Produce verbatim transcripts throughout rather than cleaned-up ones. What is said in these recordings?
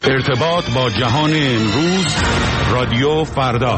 ارتباط با جهان امروز، رادیو فردا.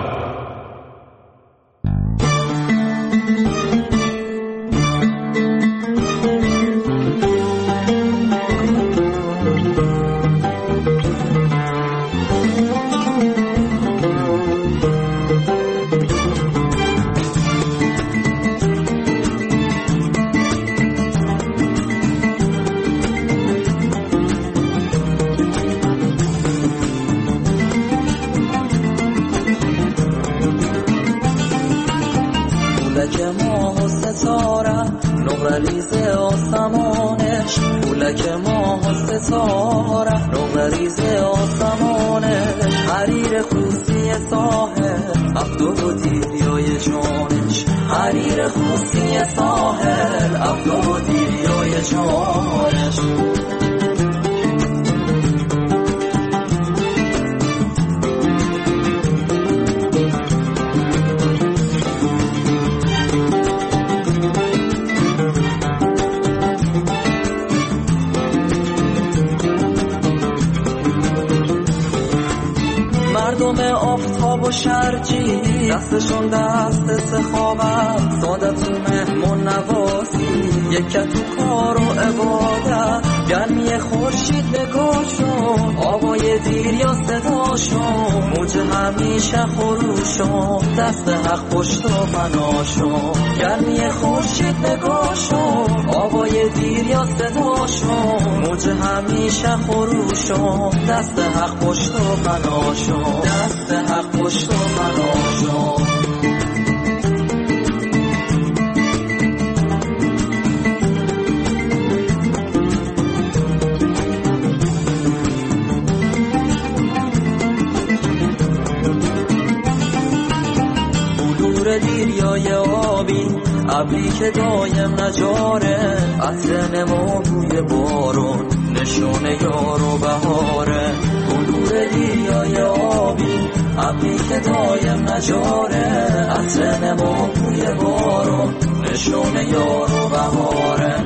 دستشون دست سخاوت، سادت و مهمون نوازی، یکت تو کار و عبادت، گرمی خورشید نگاهشون، آوای دیر یا صداشون، موج همیشه خروشون، دست حق پشت و پناشون، گرمی خورشید نگاهشون، آوای دیر یا صداشون، موج همیشه خروشون، دست حق پشت و پناشون، دست حق پشت و پناشون. دیریای آبی، ابری که دایم نجاره، عطر نما بوی بارون، نشون یار و بهاره. بلور دیریای آبی، ابری که دایم نجاره، عطر نما بوی بارون، نشون یار و بهاره.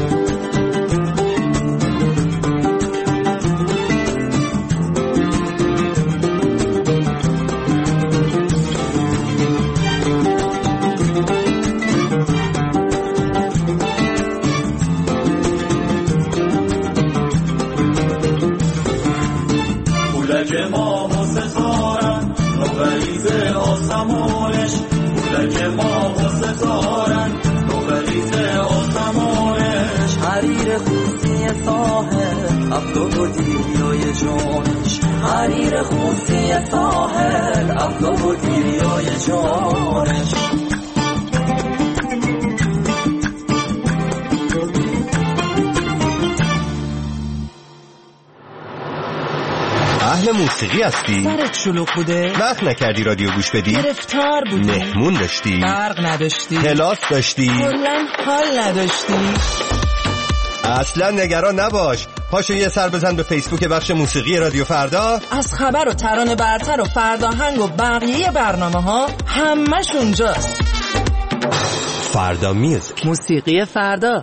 افدو و دیریای جانش، حریر خوصی ساحل، افدو و دیریای جانش. اهل موسیقی هستی؟ سرت شلوغ بوده؟ وقت نکردی رادیو گوش بدی؟ گرفتار بودی؟ مهمون داشتی؟ برق نداشتی؟ کلاس داشتی؟ کلاً حال نداشتی؟ اصلا نگران نباش، پاشو یه سر بزن به فیسبوک بخش موسیقی رادیو فردا. از خبر و ترانه برتر و فرداهنگ و بقیه برنامه ها همش اونجاست. فردا میوزیک، موسیقی فردا.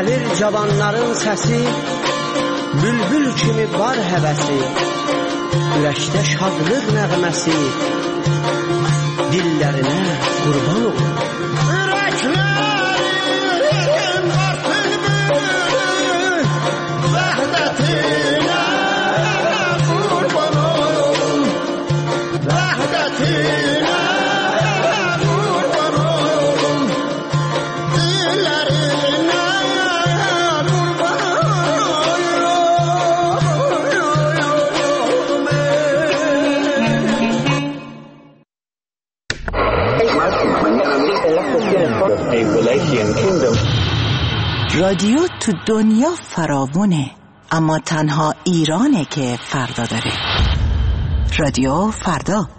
Gəlir cavanların səsi, bülbül kimi var həvəsi, ürəkdə şadlıq nəğməsi, dillərinə qurban olur. Ürəklərin var bülbül, vəhdətinə qurban olur, vəhdətinə qurban olur, dillərinə qurban رادیو تو دنیا فراوونه، اما تنها ایرانه که فردا داره. رادیو فردا.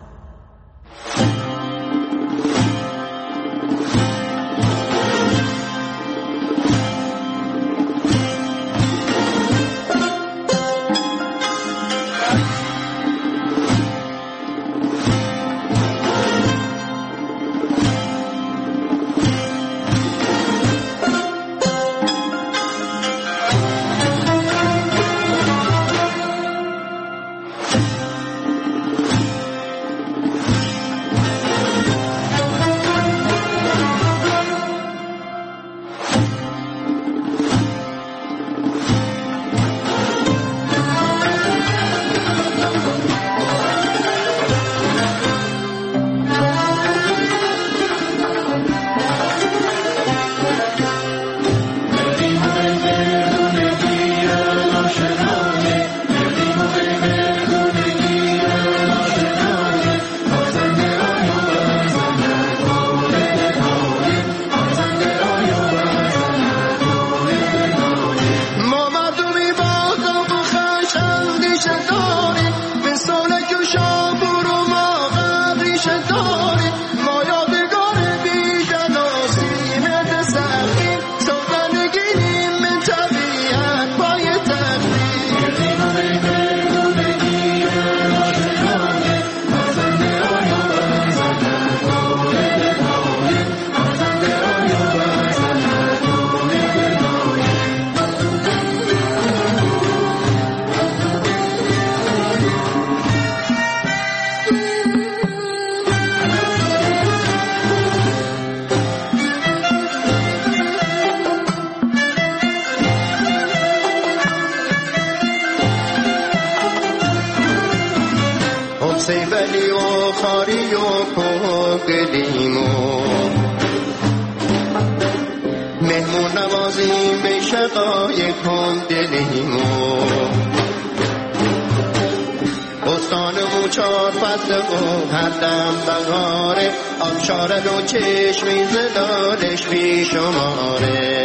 سیبلی و خاری و کوکلیمو مهمون نوازیم به شقای کن دلیمو بستانمو چار فصل و هر دم بهاره آبشاره و چشمی زلالش بی شماره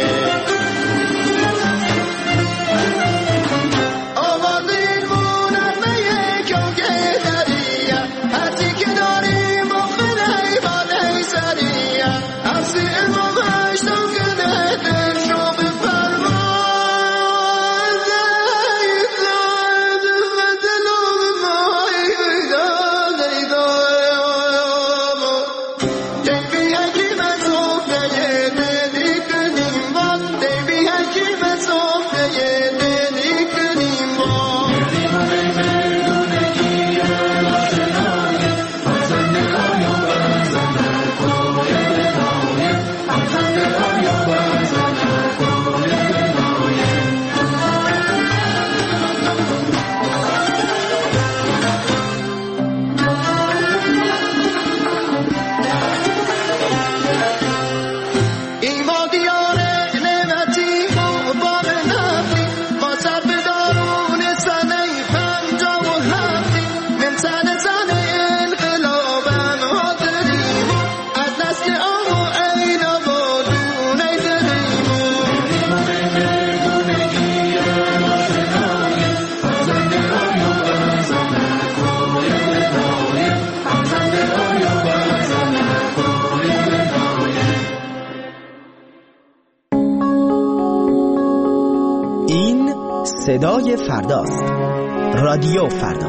صدای فرداست. رادیو فردا.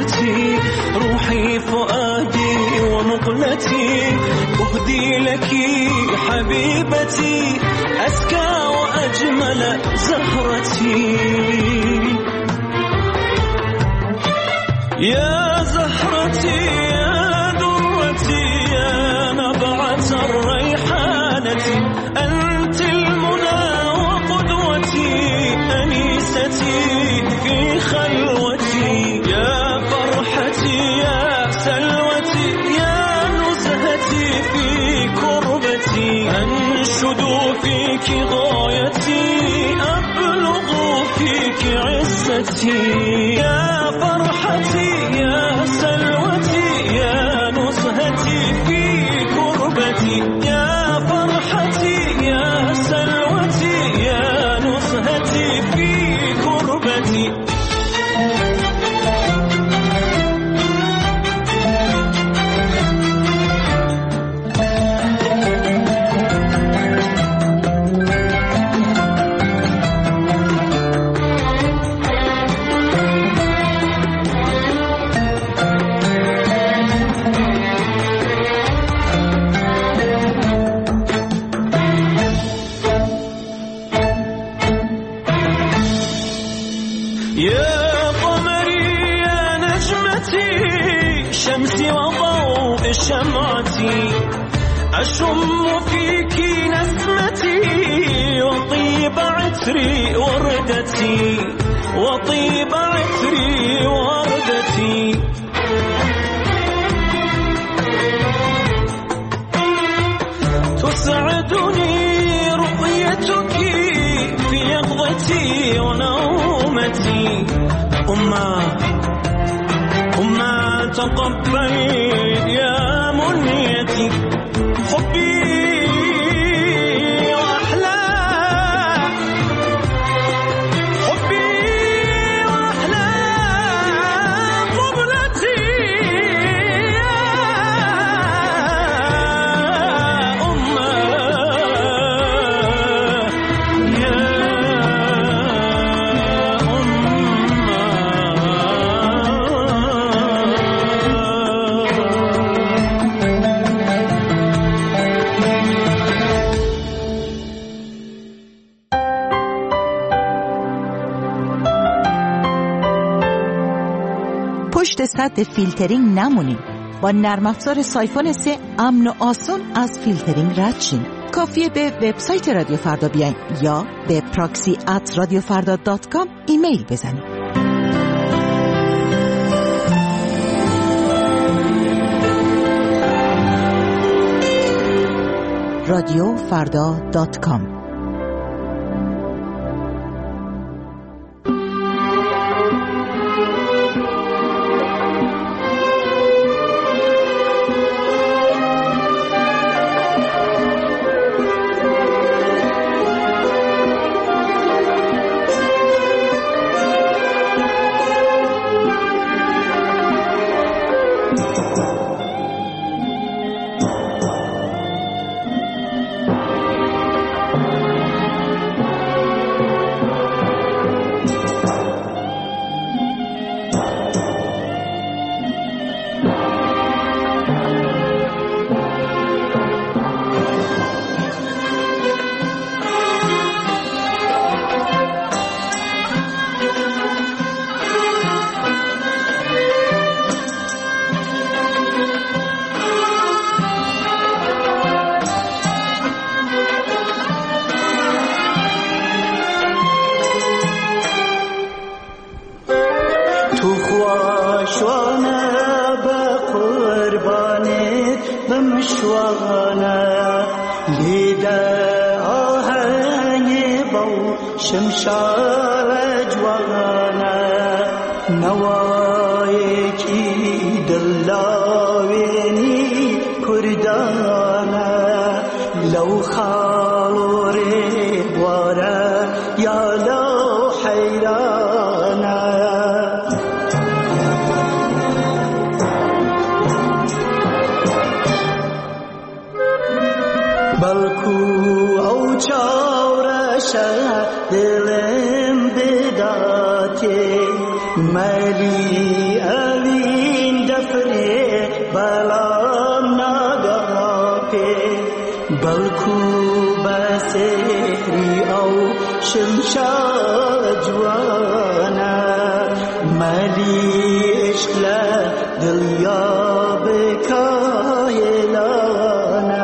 قوتي روحي فؤادي ونقلتي أهدي لك حبيبتي أزكى وأجمل زهرتي يا زهرتي يا درتي يا نبعة الريحانة أنت المنى وقدوتي أنيستي في خلوتي يا فرحتي يا سلوتي يا نزهتي في كربتي أنشد فيك غايتي أبلغ فيك عزتي يا فرحتي يا سلوتي يا نزهتي في كربتي يا فرحتي يا سلوتي يا نزهتي في كربتي يا قمري يا نجمتي شمسي وضوء شمعتي أشم فيك نسمتي وطيب عطري وردتي وطيب عطري وردتي تسعدني رؤيتك في يقظتي ونومتي أمّا أمّا تقبل يا منيتي حبي وأحلى حبي وأحلى قبلتي يا أمّا يا پشت سد فیلترینگ نمونید. با نرم افزار سایفون سه امن و آسون از فیلترینگ رد شین. کافیه به وبسایت رادیو فردا بیاین یا به پراکسی ات رادیو فردا دات کام ایمیل بزنید. رادیو فردا دات کام. شوانه لیده آهنگ با شمشار جوانه نوای کی دلاوینی کردانه لو خاوری بواره یا لو حیرانه بلکو او چارش دلم بداتی ملی علی عشقle دلیاب کایلانه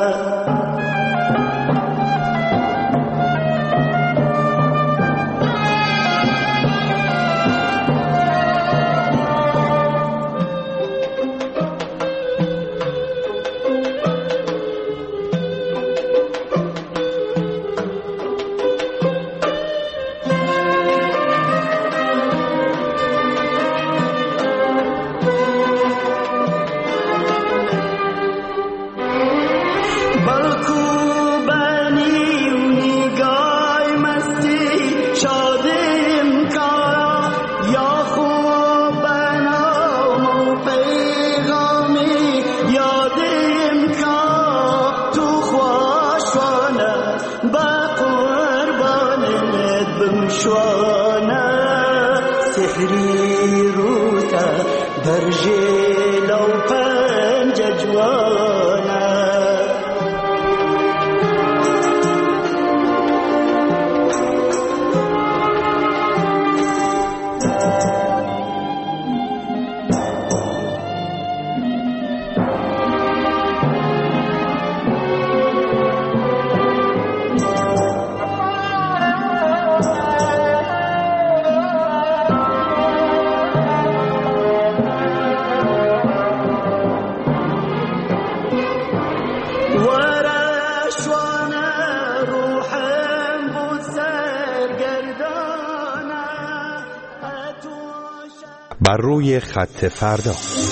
بر روی خط فردا.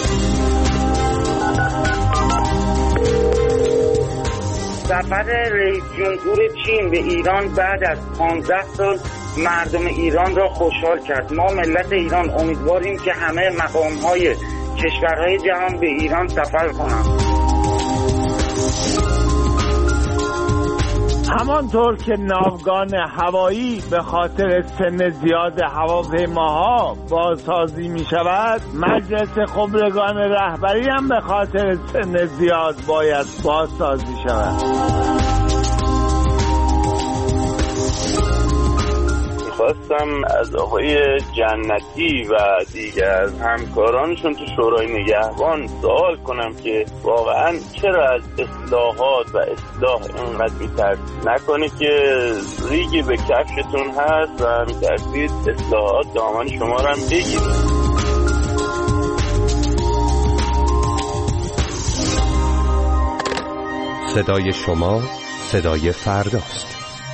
سفر رئیس جمهور چین به ایران بعد از پانزده سال مردم ایران را خوشحال کرد. ما ملت ایران امیدواریم که همه مقام‌های کشورهای جهان به ایران سفر کنند. همانطور که ناوگان هوایی به خاطر سن زیاد هواپیماها بازسازی می شود، مجلس خبرگان رهبری هم به خاطر سن زیاد باید بازسازی شود. خواستم از آقای جنتی و دیگر همکارانشون تو شورای نگهبان سوال کنم که واقعا چرا از اصلاحات و اصلاح اینقدر می‌ترسید؟ نکنه که ریگی به کفشتون هست و می‌ترسید اصلاحات دامن شما رو هم بگیرید. صدای شما صدای فرداست.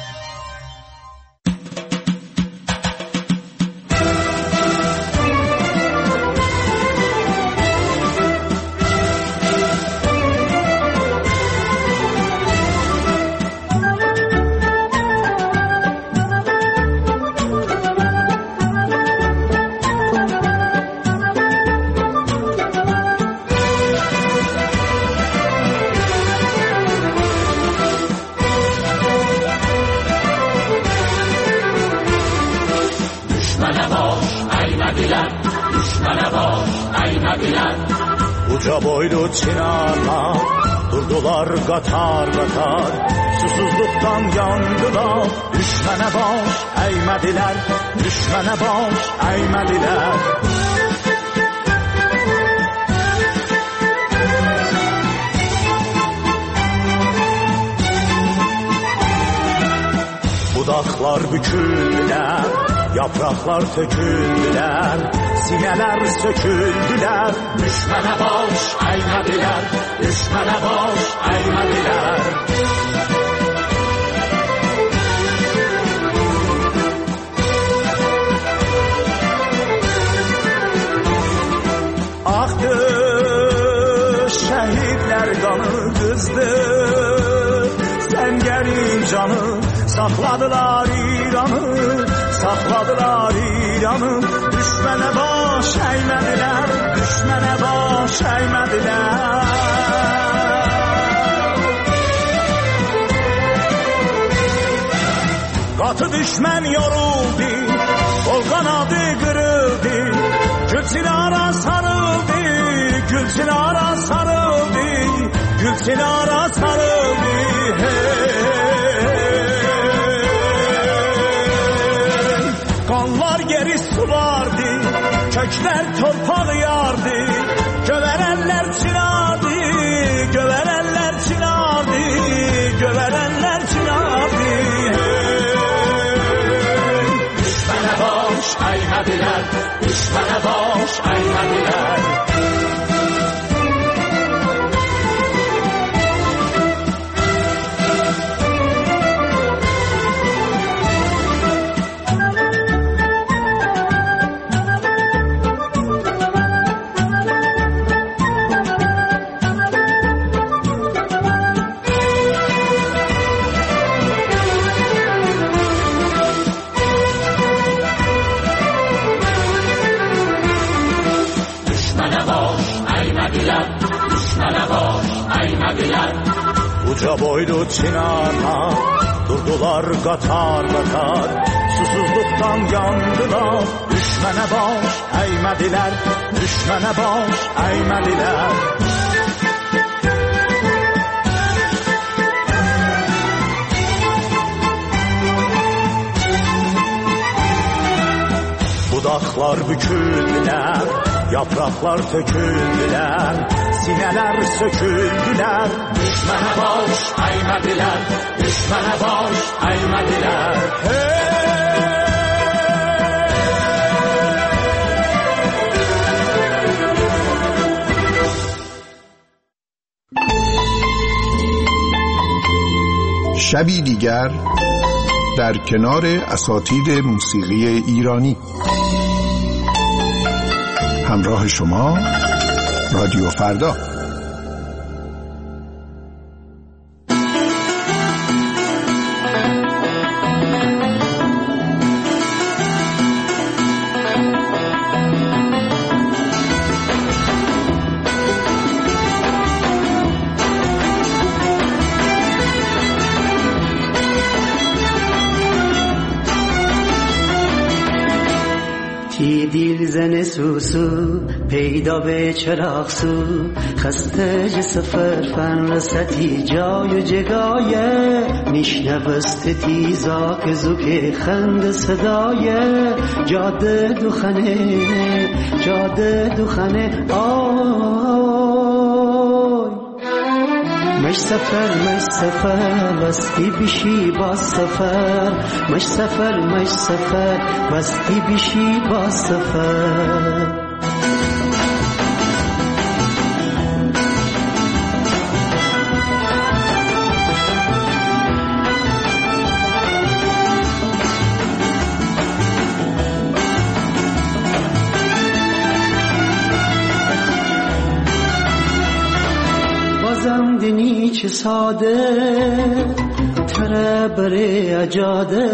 Uca boylu çınarlar durdular qatar qatar, susuzluqdan yandılar. Düşmənə baş əymədilər, düşmənə baş əymədilər. Budaqlar büküldülər, yapraqlar töküldülər, sinələr söküldülər. Düşmənə baş əymədilər, düşmənə baş əymədilər. Axdı şəhidlər qanı qızdı, səngərin canı. Sakladılar İran'ı, sakladılar İran'ı. Düşmene baş eğmediler, düşmene baş eğmediler. Katı düşmen yoruldu, kol kanadı kırıldı. Gülçinara sarıldı, Gülçinara sarıldı, Gülçinara sarıldı. Hey. Kanlar geri sulardı, kökler torpaq yağ yardı. Göverenler çınardı, göverenler çınardı, göverenler çınardı. Düşmana boş aynadılar, düşmana boş aynadılar. Uca boylu çınarlar durdular qatar qatar, susuzluqdan yandılar. Düşmənə baş əymədilər, düşmənə baş əymədilər. Budaqlar büküldülər, yapraqlar töküldülər, sinələr söküldülər. Düşmənə baş əymədilər, düşmənə baş əymədilər. شبی دیگر در کنار اساتید موسیقی ایرانی. همراه شما رادیو فردا. دیر زن سوسو پیدا به چراغ سو، خسته ج سفر فن رستی جای جگایه، میشنوست تیزا که زوک خند صدای، جاده دخنه جاده دخنه آی مش سفر مش سفر بستی بشی با سفر، مش سفر مش سفر بستی بشی با سفر. دنی چه ساده تره بره اجاده،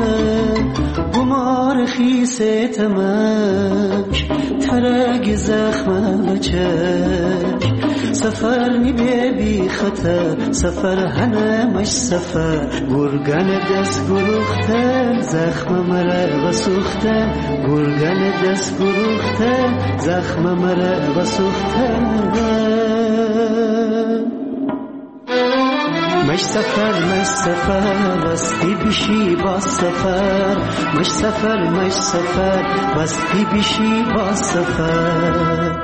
بمار خیسه تمک ترگ زخم بچک، سفر نی بی خطر سفر هنه مش سفر، گرگن دست گروخته زخم مره بسوخته، گرگن دست گروخته زخم مره بسوخته. مش سفر مش سفر بستی بشی با سفر، مش سفر مش سفر بستی بشی با سفر.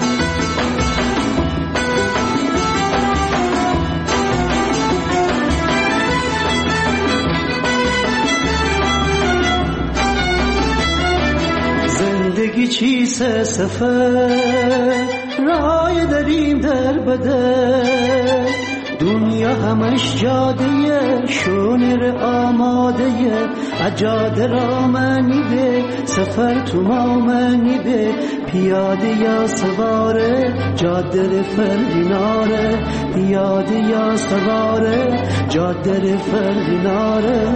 زندگی چیست سفر، رای داریم در بدر، دنیا همش جاده شونر آماده، اجاده را منی به سفر تو ما منی به، پیاده یا سواره جاده فردیناره، پیاده یا سواره جاده فردیناره.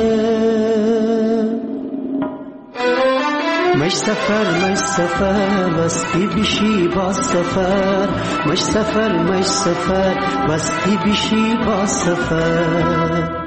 مش سفر مش سفر بستی بشی با سفر، مش سفر مش سفر بستی بشی با سفر.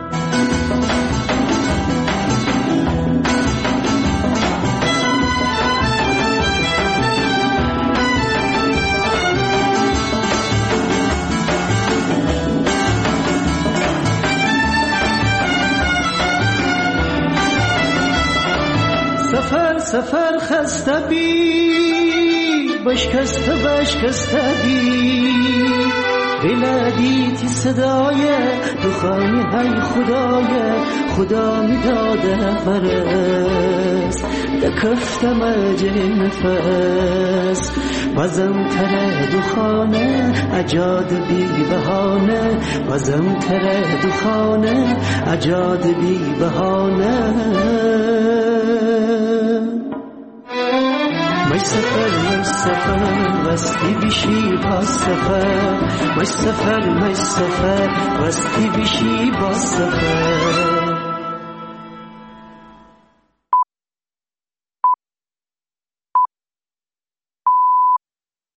سفر سفر خسته بی بشکسته بشکسته دی بلدیتی صدای دخانی های خدای خدا می داده فرست دکفتم اجه نفس وزم تره دخانه اجاد بی بهانه وزم تره دخانه اجاد بی بهانه مش سفر مش سفر وستی بیشی با سفر مش سفر مش سفر وستی بیشی با سفر